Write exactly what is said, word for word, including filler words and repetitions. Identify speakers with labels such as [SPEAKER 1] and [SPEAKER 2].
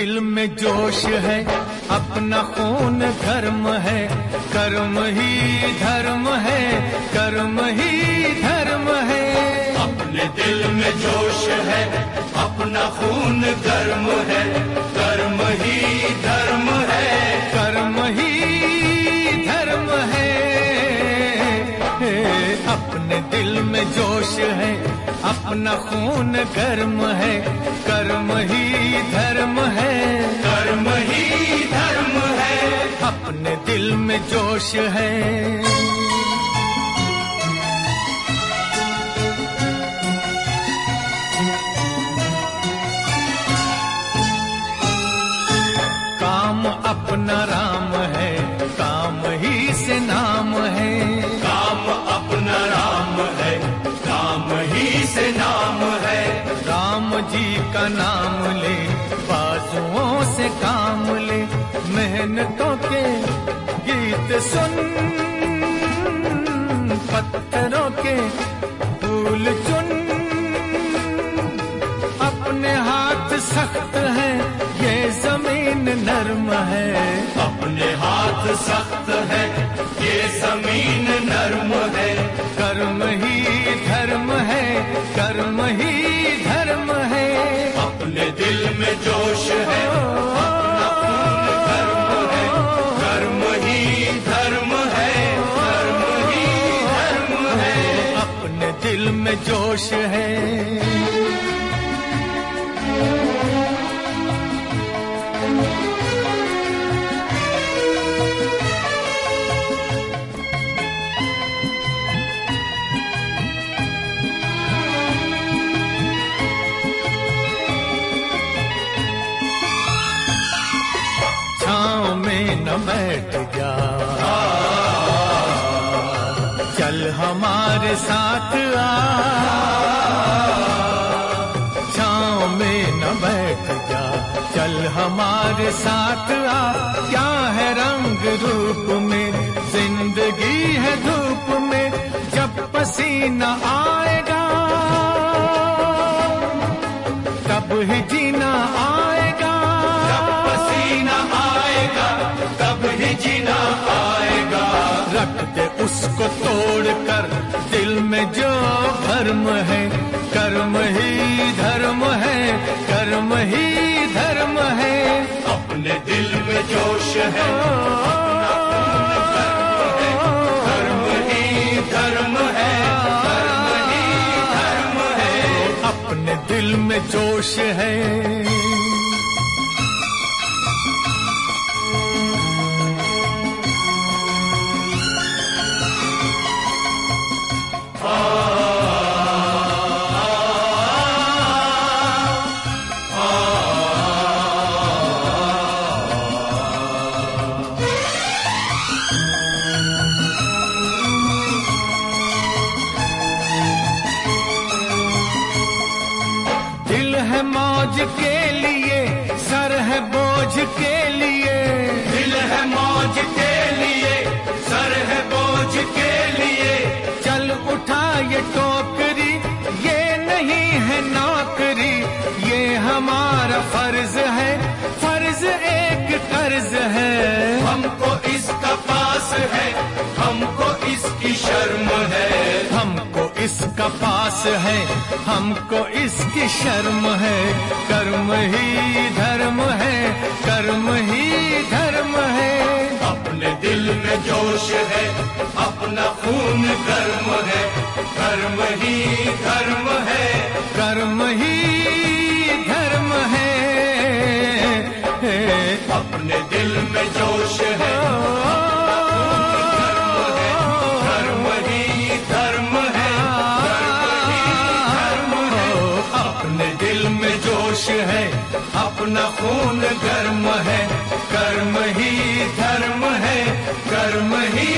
[SPEAKER 1] दिल में जोश है, अपना खून धर्म है, कर्म ही धर्म है, कर्म ही धर्म है।
[SPEAKER 2] अपने दिल में जोश है, अपना खून गर्म है, कर्म ही धर्म है,
[SPEAKER 1] कर्म ही धर्म है। अपने दिल में जोश है, अपना खून गर्म है, कर्म ही धर्म है,
[SPEAKER 2] कर्म ही धर्म है।
[SPEAKER 1] अपने दिल में जोश है। काम अपना राम है, काम ही से नाम है,
[SPEAKER 2] काम अपना राम है, काम ही से नाम है।
[SPEAKER 1] राम जी का नाम ले, बाजुओं से काम ले, मेहनतों के गीत सुन, पत्थरों के फूल चुन। अपने हाथ सख्त है, ये जमीन नर्म है,
[SPEAKER 2] अपने हाथ सख्त है, ये जमीन नर्म है,
[SPEAKER 1] कर्म ही धर्म है, कर्म ही धर्म है।
[SPEAKER 2] अपने दिल में जोश है, अपना खून गर्म है, कर्म ही धर्म है, कर्म ही धर्म है।
[SPEAKER 1] अपने दिल में जोश है। छाँव में न बैठ जा, चल हमारे साथ आ। छाँव में न बैठ जा, चल हमारे साथ आ। क्या है रंग रूप में, जिंदगी है धूप में, जब पसीना आएगा तब ही जीना आएगा,
[SPEAKER 2] जब पसीना आएगा तब ही जीना आएगा।
[SPEAKER 1] रख दे उसको तोड़ कर, दिल में जो भर्म है, कर्म ही धर्म है, कर्म ही धर्म है।
[SPEAKER 2] अपने दिल में जोश है, अपना खून गर्म है, कर्म ही धर्म है, कर्म ही धर्म है।
[SPEAKER 1] अपने दिल में जोश है। दिल है मौज के लिए, सर है बोझ के लिए,
[SPEAKER 2] दिल है मौज के लिए, सर है बोझ के लिए।
[SPEAKER 1] चल उठा ये टोकरी, ये नहीं है नौकरी, ये हमारा फर्ज है, फर्ज एक कर्ज है।
[SPEAKER 2] हमको इसका पास है, हमको इसकी शर्म है,
[SPEAKER 1] हमको इसका पास है, हमको इसकी शर्म है। कर्म ही धर्म है, कर्म ही धर्म है।
[SPEAKER 2] अपने दिल में जोश है, अपना खून गर्म है, कर्म ही धर्म है,
[SPEAKER 1] कर्म ही धर्म है।
[SPEAKER 2] अपने दिल में जोश है, कर्म ही धर्म है, कर्म ही धर्म है।
[SPEAKER 1] अपने दिल में जोश है, अपना खून गर्म है, कर्म ही धर्म है, कर्म ही